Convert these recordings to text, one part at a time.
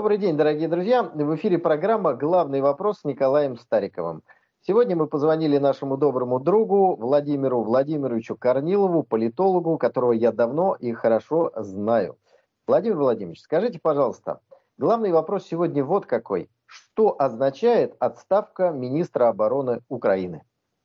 Добрый день, дорогие друзья. В эфире программа «Главный вопрос» с Николаем Стариковым. Сегодня мы позвонили нашему доброму другу Владимиру Владимировичу Корнилову, политологу, которого я давно и хорошо знаю. Владимир Владимирович, скажите, пожалуйста, главный вопрос сегодня вот какой. Что означает отставка министра обороны Украины?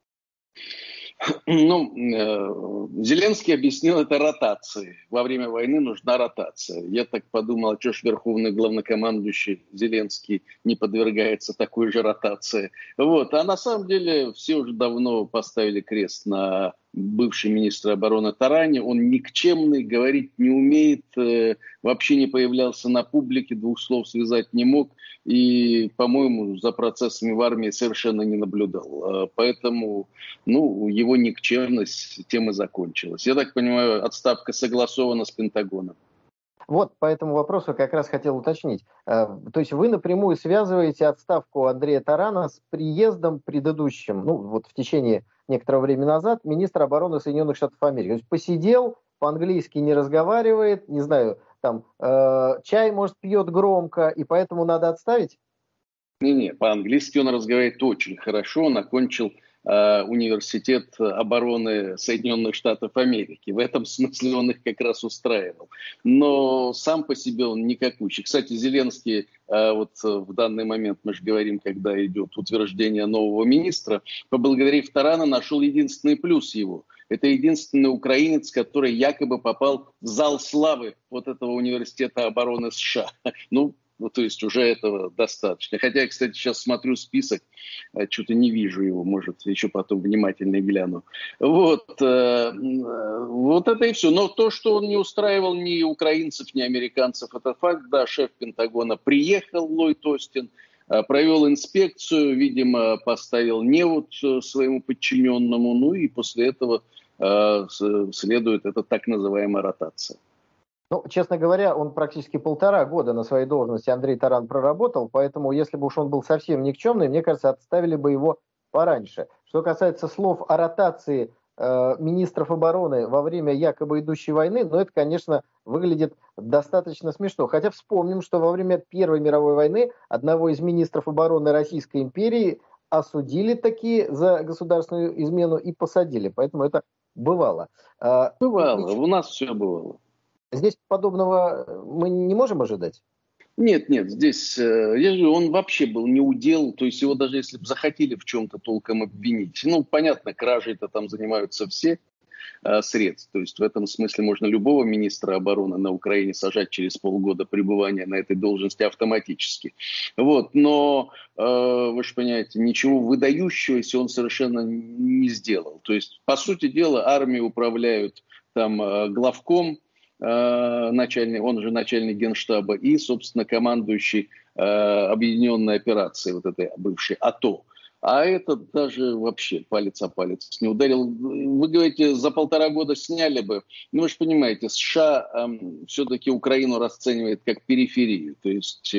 Зеленский объяснил это ротацией. Во время войны нужна ротация. Я так подумал, что ж верховный главнокомандующий Зеленский не подвергается такой же ротации. А на самом деле все уже давно поставили крест на бывший министр обороны Таране. Он никчемный, говорить не умеет, вообще не появлялся на публике, двух слов связать не мог. И, по-моему, за процессами в армии совершенно не наблюдал. Поэтому, его никчемность тем и закончилась. Я так понимаю, отставка согласована с Пентагоном. Вот по этому вопросу как раз хотел уточнить. То есть вы напрямую связываете отставку Андрея Тарана с приездом предыдущим, в течение некоторого времени назад, министра обороны Соединенных Штатов Америки. То есть посидел, по-английски не разговаривает, не знаю, чай, может, пьет громко, и поэтому надо отставить? Не, по-английски он разговаривает очень хорошо, он окончил университет обороны Соединенных Штатов Америки. В этом смысле он их как раз устраивал. Но сам по себе он никакущий. Кстати, Зеленский, в данный момент, мы же говорим, когда идет утверждение нового министра, поблагодарив Тарана, нашел единственный плюс его. Это единственный украинец, который якобы попал в зал славы этого университета обороны США. То есть уже этого достаточно. Хотя я, кстати, сейчас смотрю список, что-то не вижу его, может, еще потом внимательно гляну. Это и все. Но то, что он не устраивал ни украинцев, ни американцев, это факт. Да, шеф Пентагона приехал, Ллойд Остин, провел инспекцию, видимо, поставил невод своему подчиненному, и после этого следует эта так называемая ротация. Честно говоря, он практически 1,5 года на своей должности, Андрей Таран, проработал, поэтому если бы уж он был совсем никчемный, мне кажется, отставили бы его пораньше. Что касается слов о ротации министров обороны во время якобы идущей войны, это, конечно, выглядит достаточно смешно. Хотя вспомним, что во время Первой мировой войны одного из министров обороны Российской империи осудили такие за государственную измену и посадили. Поэтому это бывало. Бывало, у нас все бывало. Здесь подобного мы не можем ожидать? Нет, здесь, он вообще был неудел, то есть его даже если бы захотели в чем-то толком обвинить. Понятно, кражей-то там занимаются все средств, то есть в этом смысле можно любого министра обороны на Украине сажать через полгода пребывания на этой должности автоматически. Но, вы же понимаете, ничего выдающегося он совершенно не сделал. То есть, по сути дела, армией управляют главком, начальник, он же начальник генштаба, и, собственно, командующий объединенной операцией, этой бывшей АТО. А этот даже вообще палец о палец не ударил. Вы говорите, за 1,5 года сняли бы. Вы же понимаете, США все-таки Украину расценивает как периферию. То есть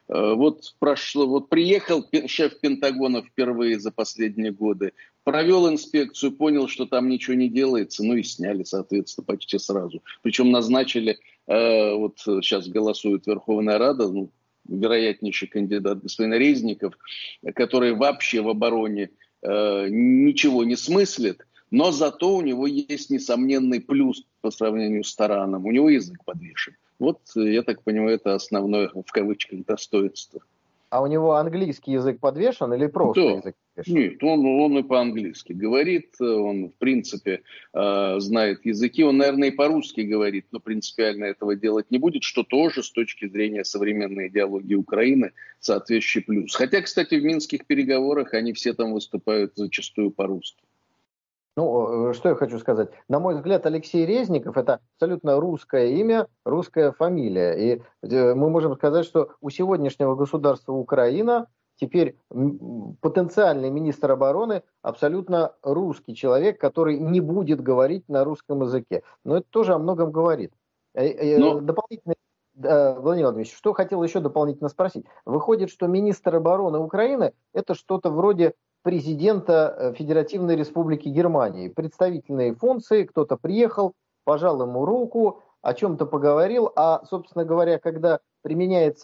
приехал шеф Пентагона впервые за последние годы, провел инспекцию, понял, что там ничего не делается, и сняли, соответственно, почти сразу. Причем назначили, сейчас голосует Верховная Рада, вероятнейший кандидат господин Резников, который вообще в обороне ничего не смыслит, но зато у него есть несомненный плюс по сравнению с Тараном. У него язык подвешен. Я так понимаю, это основное, в кавычках, достоинство. А у него английский язык подвешен или просто язык подвешен? Нет, он и по-английски говорит, он, в принципе, знает языки, он, наверное, и по-русски говорит, но принципиально этого делать не будет, что тоже с точки зрения современной идеологии Украины соответствующий плюс. Хотя, кстати, в минских переговорах они все там выступают зачастую по-русски. Что я хочу сказать. На мой взгляд, Алексей Резников – это абсолютно русское имя, русская фамилия. И мы можем сказать, что у сегодняшнего государства Украина теперь потенциальный министр обороны абсолютно русский человек, который не будет говорить на русском языке. Но это тоже о многом говорит. Дополнительно, Владимир Владимирович, что хотел еще дополнительно спросить. Выходит, что министр обороны Украины – это что-то вроде президента Федеративной Республики Германии. Представительные функции, кто-то приехал, пожал ему руку, о чем-то поговорил, а, собственно говоря, когда применяется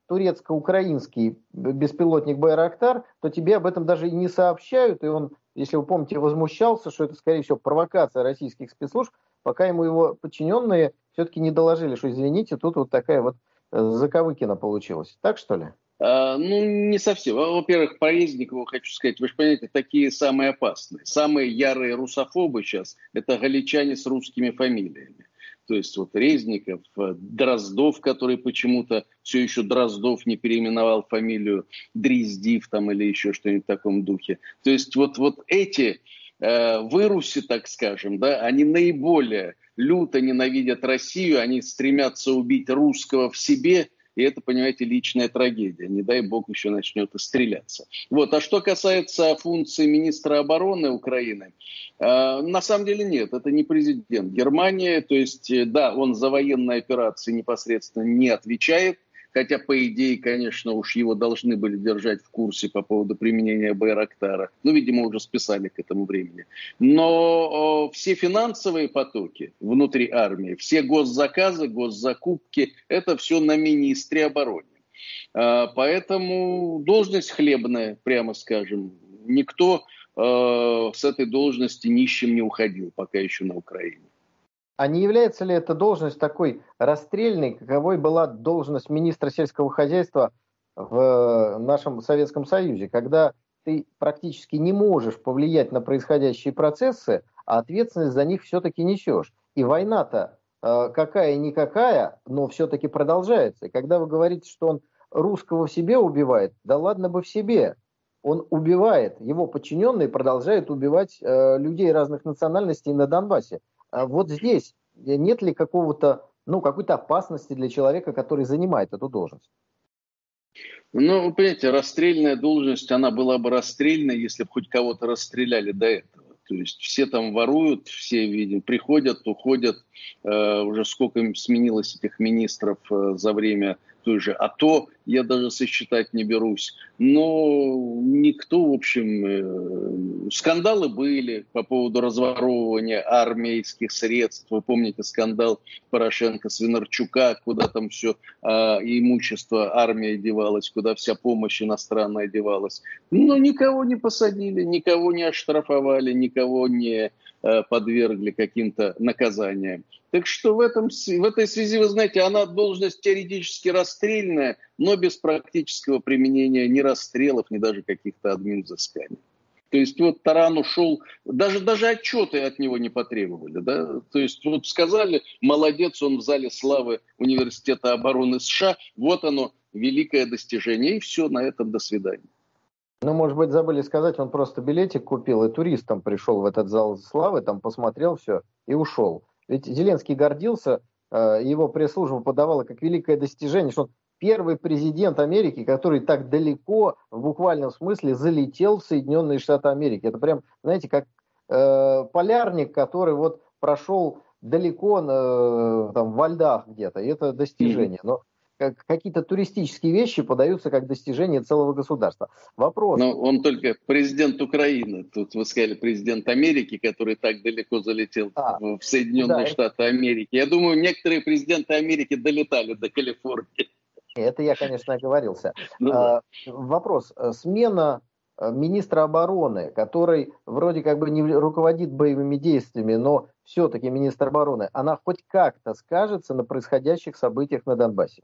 турецко-украинский беспилотник Байрактар, то тебе об этом даже и не сообщают. И он, если вы помните, возмущался, что это, скорее всего, провокация российских спецслужб, пока ему его подчиненные все-таки не доложили, что, извините, тут вот такая вот заковыкина получилась. Так что ли? Ну, не совсем. Во-первых, по Резникову хочу сказать, вы же понимаете, такие самые опасные. Самые ярые русофобы сейчас – это галичане с русскими фамилиями. То есть вот Резников, Дроздов, который почему-то все еще Дроздов не переименовал фамилию Дриздив там или еще что-нибудь в таком духе. То есть вот эти выруси, так скажем, да, они наиболее люто ненавидят Россию, они стремятся убить русского в себе. И это, понимаете, личная трагедия. Не дай бог еще начнет и стреляться. Вот. А что касается функции министра обороны Украины, на самом деле нет, это не президент Германии. То есть, да, он за военные операции непосредственно не отвечает. Хотя, по идее, конечно, уж его должны были держать в курсе по поводу применения Байрактара. Ну, видимо, уже списали к этому времени. Но все финансовые потоки внутри армии, все госзаказы, госзакупки, это все на министре обороны. Поэтому должность хлебная, прямо скажем. Никто с этой должности нищим не уходил, пока еще на Украине. А не является ли эта должность такой расстрельной, каковой была должность министра сельского хозяйства в нашем Советском Союзе, когда ты практически не можешь повлиять на происходящие процессы, а ответственность за них все-таки несешь. И война-то какая-никакая, но все-таки продолжается. И когда вы говорите, что он русского в себе убивает, да ладно бы в себе. Он убивает, его подчиненные продолжают убивать людей разных национальностей на Донбассе. А вот здесь нет ли какой-то опасности для человека, который занимает эту должность? Ну, вы понимаете, расстрельная должность, она была бы расстрельной, если бы хоть кого-то расстреляли до этого. То есть все там воруют, все, видимо, приходят, уходят. Уже сколько сменилось этих министров за время той же АТО, я даже сосчитать не берусь. Но никто, в общем, скандалы были по поводу разворовывания армейских средств. Вы помните скандал Порошенко-Свинарчука, куда там все имущество армии девалось, куда вся помощь иностранная девалась. Но никого не посадили, никого не оштрафовали, никого не подвергли каким-то наказаниям. Так что в этой связи, вы знаете, она должность теоретически расстрельная, но без практического применения ни расстрелов, ни даже каких-то админвзысканий. То есть вот Таран ушел, даже отчеты от него не потребовали. Да? То есть вот сказали, молодец, он в зале славы Университета обороны США, вот оно, великое достижение, и все, на этом до свидания. Ну, может быть, забыли сказать, он просто билетик купил и туристом пришел в этот зал славы, там посмотрел все и ушел. Ведь Зеленский гордился, его пресс-служба подавала как великое достижение, что он первый президент Америки, который так далеко, в буквальном смысле, залетел в Соединенные Штаты Америки. Это прям, знаете, как полярник, который вот прошел далеко там, во льдах где-то, и это достижение. Но какие-то туристические вещи подаются как достижение целого государства. Вопрос. Но он только президент Украины. Тут вы сказали президент Америки, который так далеко залетел в Соединенные Штаты Америки. Я думаю, некоторые президенты Америки долетали до Калифорнии. Это я, конечно, оговорился. Вопрос. Смена министра обороны, который вроде как бы не руководит боевыми действиями, но все-таки министр обороны, она хоть как-то скажется на происходящих событиях на Донбассе?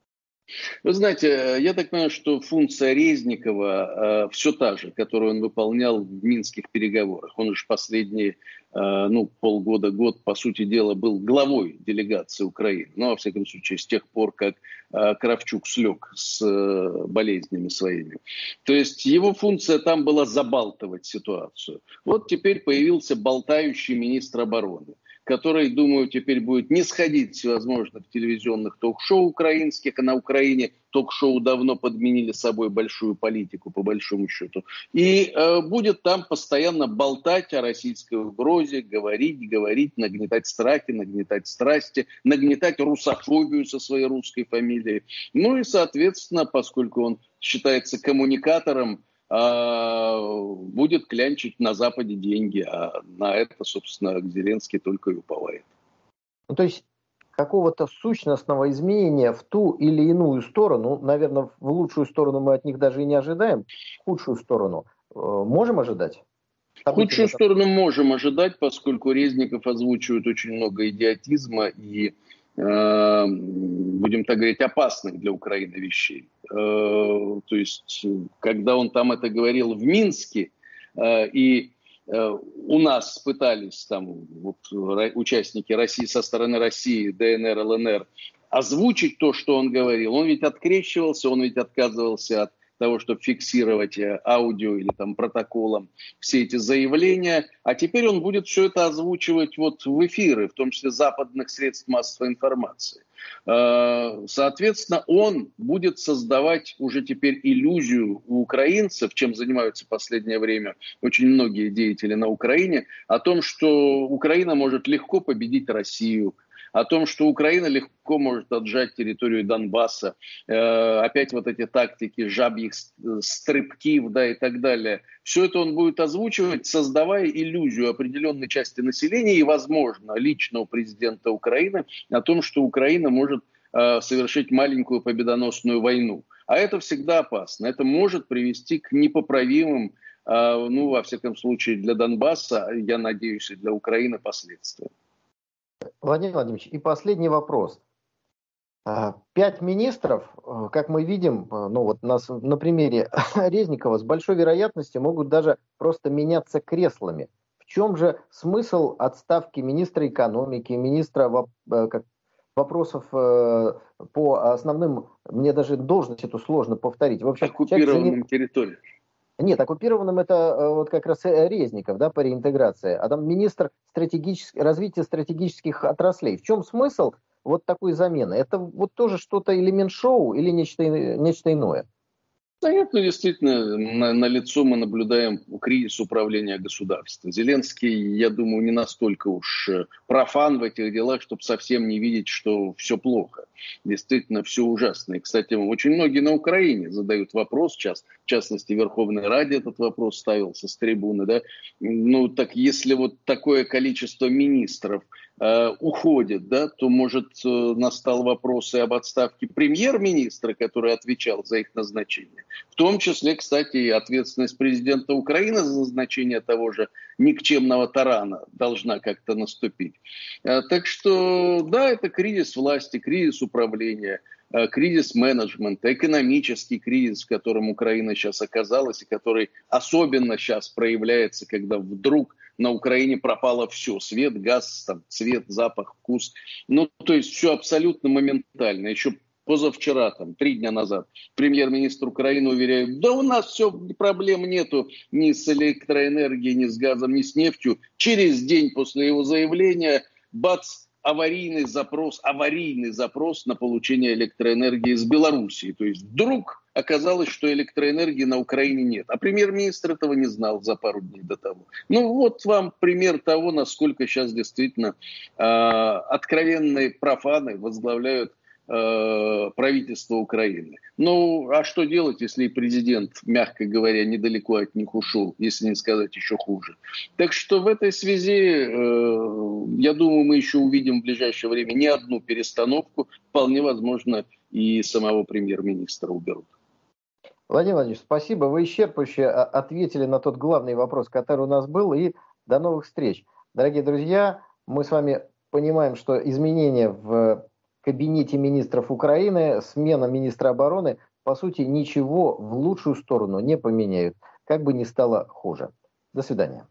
Вы знаете, я так понимаю, что функция Резникова все та же, которую он выполнял в минских переговорах. Он уже последние полгода-год, по сути дела, был главой делегации Украины. Ну, во всяком случае, с тех пор, как Кравчук слег с болезнями своими. То есть его функция там была забалтывать ситуацию. Вот теперь появился болтающий министр обороны, который, думаю, теперь будет не сходить всевозможных телевизионных ток-шоу украинских, а на Украине ток-шоу давно подменили собой большую политику, по большому счету, и будет там постоянно болтать о российской угрозе, говорить, нагнетать страхи, нагнетать страсти, нагнетать русофобию со своей русской фамилией. Ну и, соответственно, поскольку он считается коммуникатором, будет клянчить на Западе деньги, а на это, собственно, Зеленский только и уповает. Ну, то есть какого-то сущностного изменения в ту или иную сторону, наверное, в лучшую сторону мы от них даже и не ожидаем, в худшую сторону можем ожидать? Худшую сторону можем ожидать, поскольку Резников озвучивает очень много идиотизма и, будем так говорить, опасных для Украины вещей. То есть, когда он там это говорил в Минске, и у нас пытались там вот, участники России со стороны России, ДНР, ЛНР, озвучить то, что он говорил, он ведь открещивался, он ведь отказывался от того, чтобы фиксировать аудио или там протоколом все эти заявления. А теперь он будет все это озвучивать вот в эфиры, в том числе западных средств массовой информации. Соответственно, он будет создавать уже теперь иллюзию у украинцев, чем занимаются в последнее время очень многие деятели на Украине, о том, что Украина может легко победить Россию, о том, что Украина легко может отжать территорию Донбасса, опять вот эти тактики жабьих стрибкив, да, и так далее. Все это он будет озвучивать, создавая иллюзию определенной части населения и, возможно, личного президента Украины о том, что Украина может совершить маленькую победоносную войну. А это всегда опасно. Это может привести к непоправимым, ну, во всяком случае, для Донбасса, я надеюсь, и для Украины последствиям. Владимир Владимирович, и последний вопрос. 5 министров, как мы видим, ну вот на примере Резникова, с большой вероятностью могут даже просто меняться креслами. В чем же смысл отставки министра экономики, министра вопросов по основным, мне даже должность эту сложно повторить. В общем, оккупированным территориям. Нет, оккупированным это вот как раз Резников, да, по реинтеграции. А там министр развития стратегических отраслей. В чем смысл вот такой замены? Это вот тоже что-то элемент шоу или нечто иное? Да нет, ну действительно, на лицо мы наблюдаем кризис управления государством. Зеленский, я думаю, не настолько уж профан в этих делах, чтобы совсем не видеть, что все плохо. Действительно, все ужасно. И, кстати, очень многие на Украине задают вопрос сейчас, в частности, Верховной Раде этот вопрос ставился с трибуны, да. Ну, так если вот такое количество министров уходит, да, то, может, настал вопрос и об отставке премьер-министра, который отвечал за их назначение. В том числе, кстати, и ответственность президента Украины за назначение того же никчемного тарана должна как-то наступить. Так что, да, это кризис власти, кризис управления, кризис менеджмента, экономический кризис, в котором Украина сейчас оказалась, и который особенно сейчас проявляется, когда вдруг на Украине пропало все. Свет, газ, там, цвет, запах, вкус. Ну, то есть все абсолютно моментально. Еще позавчера, 3 дня назад, премьер-министр Украины уверяет, да у нас все, проблем нету ни с электроэнергией, ни с газом, ни с нефтью. Через день после его заявления, бац, аварийный запрос на получение электроэнергии из Белоруссии. То есть вдруг оказалось, что электроэнергии на Украине нет. А премьер-министр этого не знал за пару дней до того. Ну вот вам пример того, насколько сейчас действительно откровенные профаны возглавляют правительство Украины. Ну, а что делать, если президент, мягко говоря, недалеко от них ушел, если не сказать еще хуже. Так что в этой связи, я думаю, мы еще увидим в ближайшее время не одну перестановку. Вполне возможно, и самого премьер-министра уберут. Владимир Владимирович, спасибо. Вы исчерпывающе ответили на тот главный вопрос, который у нас был. И до новых встреч. Дорогие друзья, мы с вами понимаем, что изменения в кабинете министров Украины, смена министра обороны, по сути, ничего в лучшую сторону не поменяют, как бы ни стало хуже. До свидания.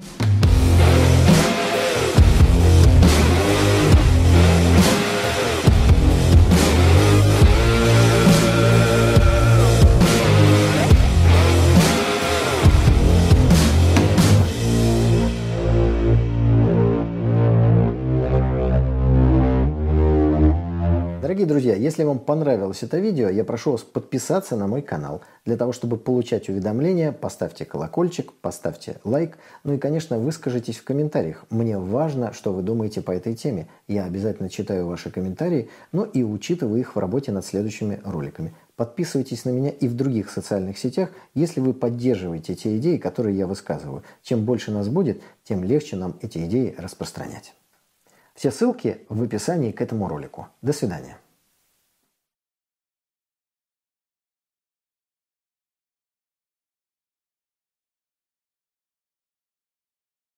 Дорогие друзья, если вам понравилось это видео, я прошу вас подписаться на мой канал. Для того, чтобы получать уведомления, поставьте колокольчик, поставьте лайк. Ну и, конечно, выскажитесь в комментариях. Мне важно, что вы думаете по этой теме. Я обязательно читаю ваши комментарии, ну и учитываю их в работе над следующими роликами. Подписывайтесь на меня и в других социальных сетях, если вы поддерживаете те идеи, которые я высказываю. Чем больше нас будет, тем легче нам эти идеи распространять. Все ссылки в описании к этому ролику. До свидания.